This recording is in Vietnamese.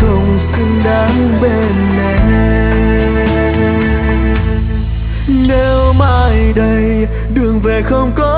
không xứng đáng bên em. Nếu mai đây đường về không có